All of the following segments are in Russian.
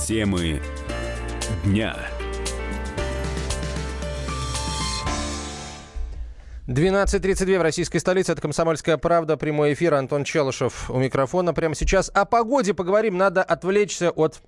Темы дня. 12:32 в российской столице. Это «Комсомольская правда». Прямой эфир. Антон Челышев у микрофона. Прямо сейчас о погоде поговорим. Надо отвлечься от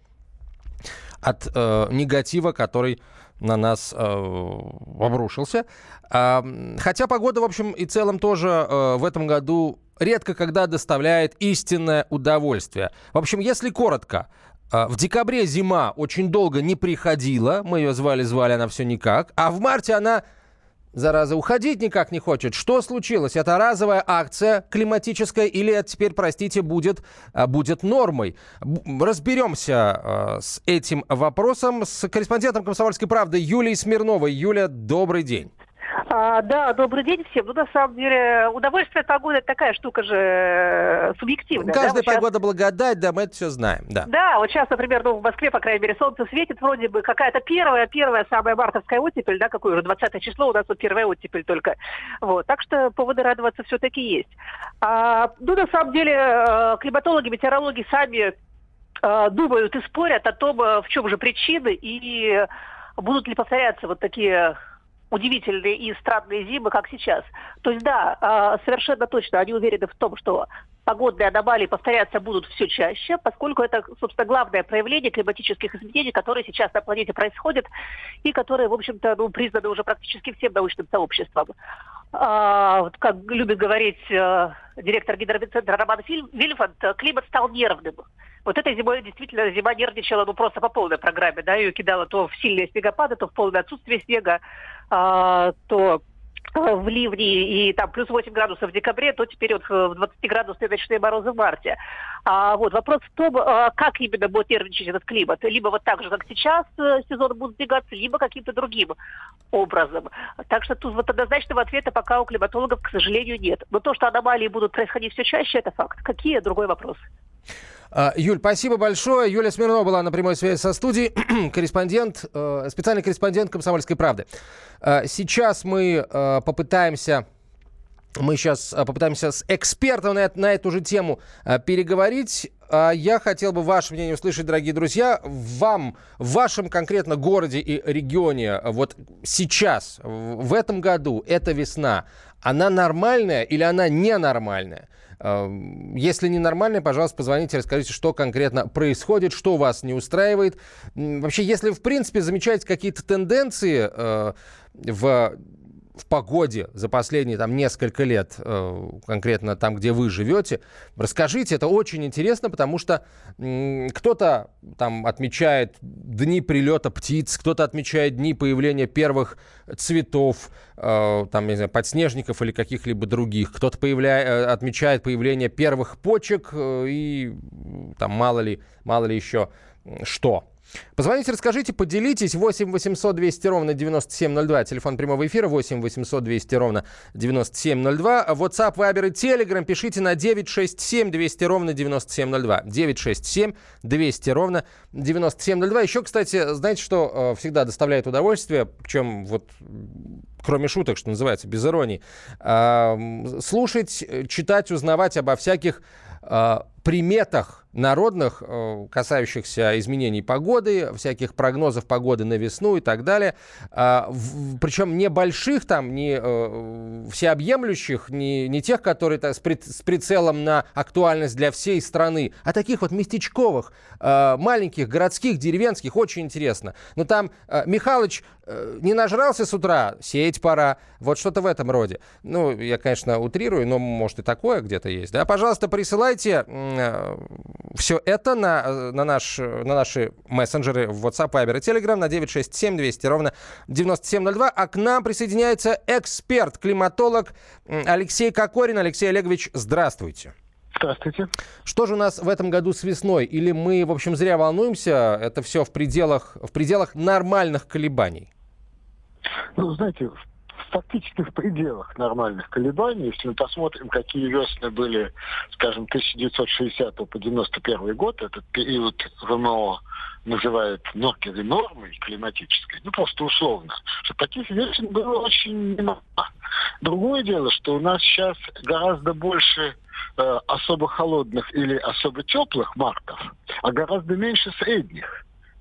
негатива, который на нас обрушился. Хотя погода, в общем и целом, тоже в этом году редко когда доставляет истинное удовольствие. В общем, если коротко, в декабре зима очень долго не приходила. Мы ее звали, она все никак. А в марте она, зараза, уходить никак не хочет. Что случилось? Это разовая акция климатическая или это теперь, простите, будет нормой? Разберемся с этим вопросом с корреспондентом «Комсомольской правды» Юлией Смирновой. Юля, добрый день. Да, добрый день всем. Ну, на самом деле, удовольствие от погоды — это такая штука же субъективная. Каждая да? погода благодать, да, мы это все знаем. Да, вот сейчас, например, в Москве, по крайней мере, солнце светит, вроде бы какая-то первая самая мартовская оттепель, да, какое уже 20 число, у нас вот первая оттепель только. Вот, так что поводы радоваться все-таки есть. На самом деле, климатологи, метеорологи сами думают и спорят о том, в чем же причины и будут ли повторяться вот такие удивительные и странные зимы, как сейчас. То есть, да, совершенно точно они уверены в том, что погодные аномалии повторяться будут все чаще, поскольку это, собственно, главное проявление климатических изменений, которые сейчас на планете происходят и которые, в общем-то, признаны уже практически всем научным сообществом. Как любит говорить директор Гидрометцентра Роман Вильфанд, климат стал нервным. Вот этой зимой действительно зима нервничала просто по полной программе, да, ее кидала то в сильные снегопады, то в полное отсутствие снега, то в ливни и там плюс 8 градусов в декабре, то теперь вот в 20-градусные ночные морозы в марте. Вопрос в том, как именно будет нервничать этот климат. Либо вот так же, как сейчас сезон будет сдвигаться, либо каким-то другим образом. Так что тут вот однозначного ответа пока у климатологов, к сожалению, нет. Но то, что аномалии будут происходить все чаще, это факт. Какие? Другой вопрос. Юль, спасибо большое. Юлия Смирнова была на прямой связи со студией, специальный корреспондент «Комсомольской правды». Сейчас мы попытаемся с экспертом на эту же тему переговорить. Я хотел бы ваше мнение услышать, дорогие друзья. В вашем конкретно городе и регионе вот сейчас, в этом году, эта весна, она нормальная или она ненормальная? Если ненормальная, пожалуйста, позвоните, расскажите, что конкретно происходит, что вас не устраивает. Вообще, если в принципе замечаете какие-то тенденции в погоде за последние несколько лет, конкретно там, где вы живете, расскажите, это очень интересно, потому что кто-то там отмечает дни прилета птиц, кто-то отмечает дни появления первых цветов, не знаю, подснежников или каких-либо других, кто-то отмечает появление первых почек и там мало ли еще что. Позвоните, расскажите, поделитесь. 8 800 200 ровно 9702. Телефон прямого эфира 8 800 200 ровно 9702. WhatsApp, Viber и Telegram пишите на 967 200 ровно 9702. 967 200 ровно 9702. Еще, кстати, знаете, что всегда доставляет удовольствие, причем вот кроме шуток, что называется, без иронии, слушать, читать, узнавать обо всяких приметах народных, касающихся изменений погоды, всяких прогнозов погоды на весну и так далее. Причем не больших, не всеобъемлющих, не тех, которые с прицелом на актуальность для всей страны, а таких вот местечковых, маленьких, городских, деревенских. Очень интересно. Но там Михалыч не нажрался с утра, сеять пора. Вот что-то в этом роде. Я, конечно, утрирую, но, может, и такое где-то есть. Да? Пожалуйста, присылайте все это на наши мессенджеры в WhatsApp, Viber и Telegram на 967 200 ровно 9702. А к нам присоединяется эксперт, климатолог Алексей Кокорин. Алексей Олегович, здравствуйте. Здравствуйте. Что же у нас в этом году с весной? Или мы, в общем, зря волнуемся? Это все в пределах нормальных колебаний? Знаете, фактически в пределах нормальных колебаний. Если мы посмотрим, какие весны были, скажем, 1960 по 91 год, этот период ВМО называют Меркьюри нормой климатической, просто условно, что таких весен было очень немало. Другое дело, что у нас сейчас гораздо больше особо холодных или особо теплых мартов, а гораздо меньше средних.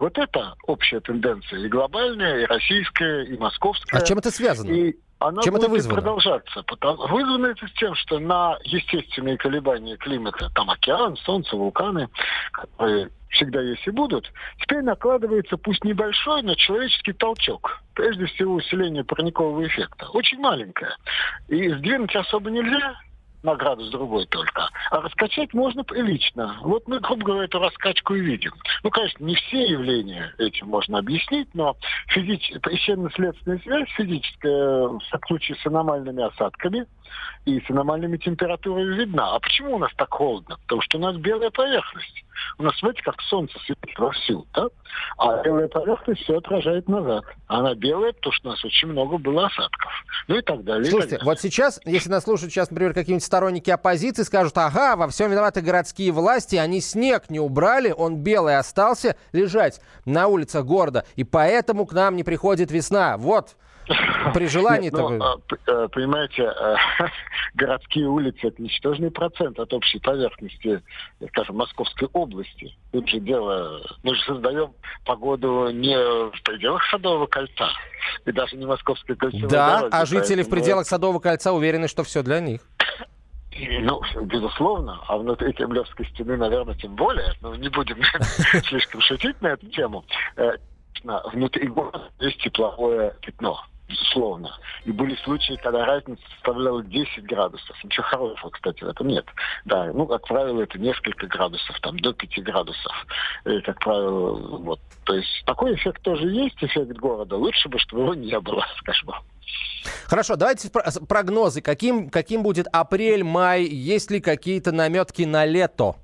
Вот это общая тенденция и глобальная, и российская, и московская. А с чем это связано? И она чем будет это вызвано? Продолжаться. Вызвано это тем, что на естественные колебания климата, там океан, солнце, вулканы, которые всегда есть и будут, теперь накладывается пусть небольшой, но человеческий толчок. Прежде всего усиление парникового эффекта. Очень маленькое. И сдвинуть особо нельзя, на градус другой только. А раскачать можно прилично. Вот мы, грубо говоря, эту раскачку и видим. Ну, конечно, не все явления этим можно объяснить, но причинно-следственная связь физическая в случае с аномальными осадками и с аномальными температурами видна. А почему у нас так холодно? Потому что у нас белая поверхность. У нас, смотрите, как солнце светит вовсю, да? А белая поверхность все отражает назад. Она белая, потому что у нас очень много было осадков. Ну и так далее. Слушайте, вот сейчас, если нас слушают сейчас, например, какие-нибудь сторонники оппозиции, скажут: ага, во всем виноваты городские власти, они снег не убрали, он белый остался лежать на улицах города, и поэтому к нам не приходит весна. Вот. При желании-то... Понимаете, городские улицы – это ничтожный процент от общей поверхности, скажем, Московской области. Тут же дело... Мы же создаем погоду не в пределах Садового кольца, и даже не Московской кольцевой дороги. А жители в пределах Садового кольца уверены, что все для них. Ну, безусловно. А внутри Кремлевской стены, наверное, тем более. Но не будем слишком шутить на эту тему. Внутри города есть тепловое пятно, безусловно. И были случаи, когда разница составляла 10 градусов. Ничего хорошего, кстати, в этом нет. Да, ну, как правило, это несколько градусов, там, до 5 градусов. И, как правило, вот. То есть такой эффект тоже есть, эффект города. Лучше бы, чтобы его не было, скажем. Хорошо, давайте прогнозы. Каким будет апрель, май? Есть ли какие-то наметки на лето?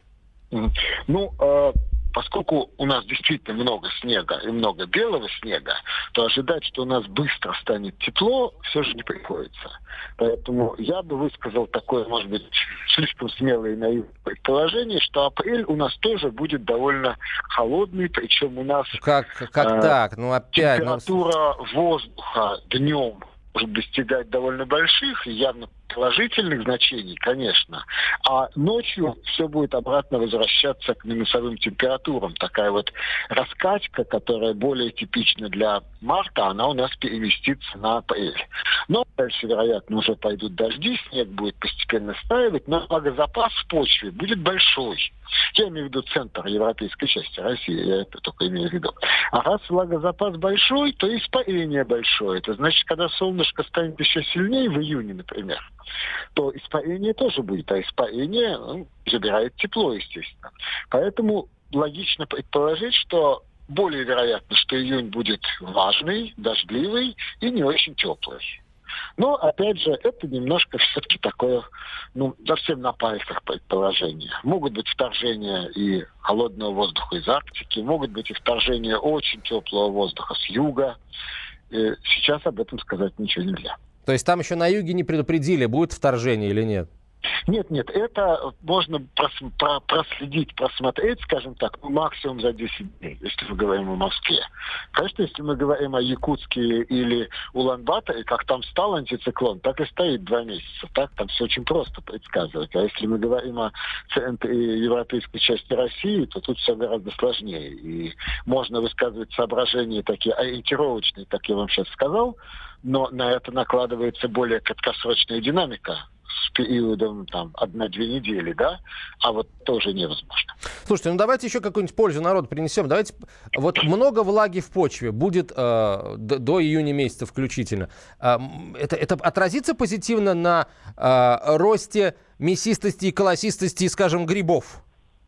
Ну, поскольку у нас действительно много снега и много белого снега, то ожидать, что у нас быстро станет тепло, все же не приходится. Поэтому я бы высказал такое, может быть, слишком смелое и наивное предположение, что апрель у нас тоже будет довольно холодный, причем у нас как так? Ну, опять, температура воздуха днем может достигать довольно больших и явно положительных значений, конечно, а ночью все будет обратно возвращаться к минусовым температурам. Такая вот раскачка, которая более типична для марта, она у нас переместится на апрель. Но дальше, вероятно, уже пойдут дожди, снег будет постепенно стаивать, но влагозапас в почве будет большой. Я имею в виду центр европейской части России, я это только имею в виду. А раз влагозапас большой, то и испарение большое. Это значит, когда солнышко станет еще сильнее в июне, например, то испарение тоже будет, а испарение забирает тепло, естественно. Поэтому логично предположить, что более вероятно, что июнь будет влажный, дождливый и не очень теплый. Но, опять же, это немножко все-таки такое, совсем на пальцах предположение. Могут быть вторжения и холодного воздуха из Арктики, могут быть и вторжения очень теплого воздуха с юга. И сейчас об этом сказать ничего нельзя. То есть там еще на юге не предупредили, будет вторжение или нет? Нет, это можно проследить, просмотреть, скажем так, максимум за 10 дней, если мы говорим о Москве. Конечно, если мы говорим о Якутске или Улан-Баторе, как там стал антициклон, так и стоит 2 месяца. Так там все очень просто предсказывать. А если мы говорим о центре европейской части России, то тут все гораздо сложнее. И можно высказывать соображения такие ориентировочные, как я вам сейчас сказал, но на это накладывается более краткосрочная динамика с периодом 1-2 недели, да, а вот тоже невозможно. Слушайте, давайте еще какую-нибудь пользу народу принесем. Давайте, вот много влаги в почве будет до июня месяца включительно. Это отразится позитивно на росте мясистости и колосистости, скажем, грибов?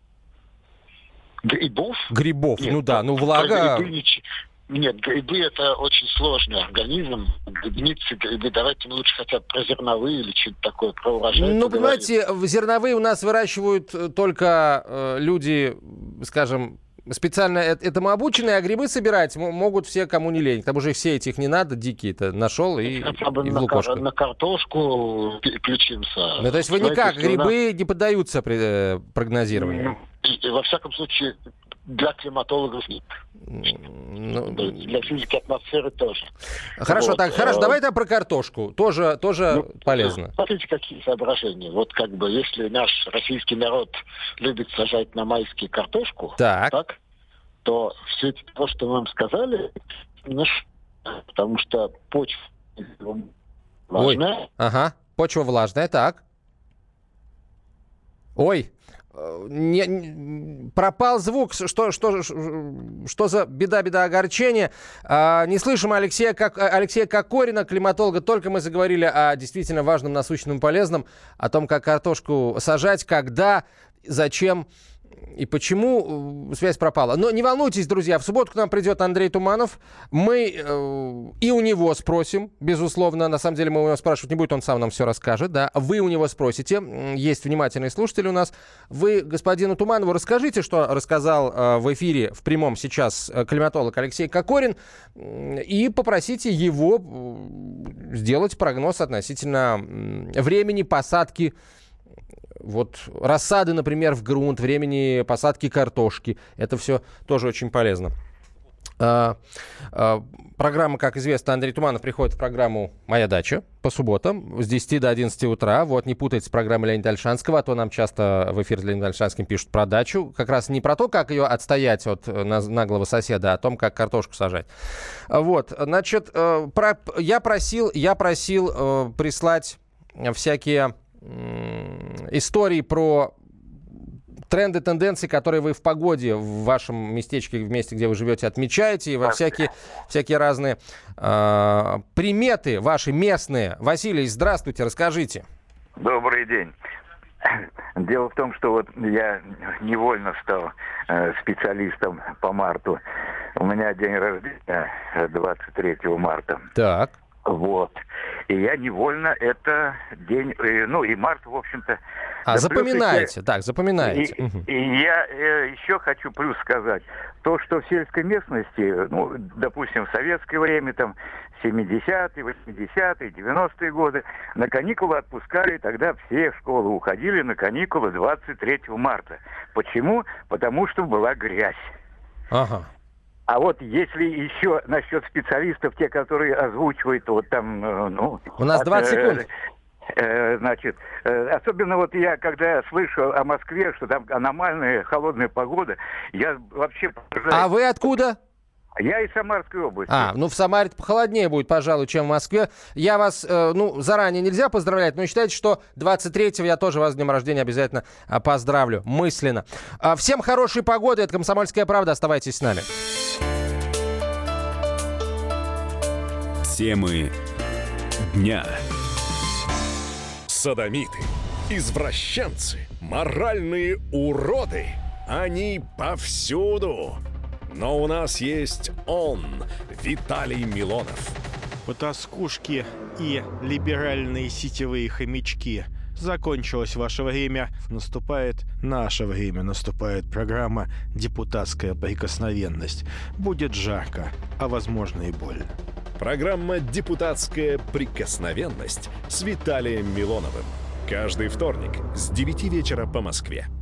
Грибов? Грибов, нет, влага... Нет, грибы – это очень сложный организм. Грибницы, грибы. Давайте мы лучше хотя бы про зерновые или что-то такое, про урожай. Понимаете, зерновые у нас выращивают только люди, скажем, специально этому обученные, а грибы собирать могут все, кому не лень. К тому же все этих не надо, дикие-то нашел и в лукошко. На картошку переключимся. То есть вы никак, грибы не поддаются прогнозированию? И, во всяком случае, для климатологов нет. Для физики атмосферы тоже. Хорошо, хорошо, давай про картошку. Тоже полезно. Смотрите, какие соображения. Вот если наш российский народ любит сажать на майские картошку, так, то все то, что вам сказали, потому что почва влажная. Ой, ага, почва влажная, так. Ой, пропал звук. Что за беда, огорчение? Не слышим Алексея Кокорина, климатолога. Только мы заговорили о действительно важном, насущном, полезном, о том, как картошку сажать, когда, зачем и почему. Связь пропала. Но не волнуйтесь, друзья, в субботу к нам придет Андрей Туманов. Мы и у него спросим, безусловно. На самом деле мы у него спрашивать не будем, он сам нам все расскажет. Да? Вы у него спросите. Есть внимательные слушатели у нас. Вы господину Туманову расскажите, что рассказал в эфире в прямом сейчас климатолог Алексей Кокорин, и попросите его сделать прогноз относительно времени посадки вот рассады, например, в грунт, времени посадки картошки. Это все тоже очень полезно. Программа, как известно, Андрей Туманов приходит в программу «Моя дача» по субботам с 10 до 11 утра. Вот, не путайте с программой Леонида Альшанского, а то нам часто в эфире с Леонидом Альшанским пишут про дачу. Как раз не про то, как ее отстоять от наглого соседа, а о том, как картошку сажать. Вот, значит, я просил прислать всякие истории про тренды, тенденции, которые вы в погоде в вашем местечке, в месте, где вы живете, отмечаете, и во всякие разные приметы ваши местные. Василий, здравствуйте, расскажите. Добрый день. Дело в том, что вот я невольно стал специалистом по марту. У меня день рождения 23 марта. Так. Вот. И я невольно это день, ну и март, в общем-то... запоминаете, так, запоминаете. И я еще хочу плюс сказать. То, что в сельской местности, ну, допустим, в советское время, там, 70-е, 80-е, 90-е годы, на каникулы отпускали, тогда все в школу уходили на каникулы 23 марта. Почему? Потому что была грязь. Ага. А вот если еще насчет специалистов, те, которые озвучивают, вот там, ну... У нас 20 секунд. Значит, особенно вот я, когда слышу о Москве, что там аномальная холодная погода, я вообще... А вы откуда? Я из Самарской области. Ну в Самаре похолоднее будет, пожалуй, чем в Москве. Я вас, заранее нельзя поздравлять, но считайте, что 23-го я тоже вас с днем рождения обязательно поздравлю мысленно. Всем хорошей погоды, это «Комсомольская правда», оставайтесь с нами. Темы дня. Содомиты, извращенцы, моральные уроды. Они повсюду. Но у нас есть он, Виталий Милонов. Потаскушки и либеральные сетевые хомячки. Закончилось ваше время, наступает наше время, наступает программа «Депутатская прикосновенность». Будет жарко, а возможно и больно. Программа «Депутатская прикосновенность» с Виталием Милоновым. Каждый вторник с 9 вечера по Москве.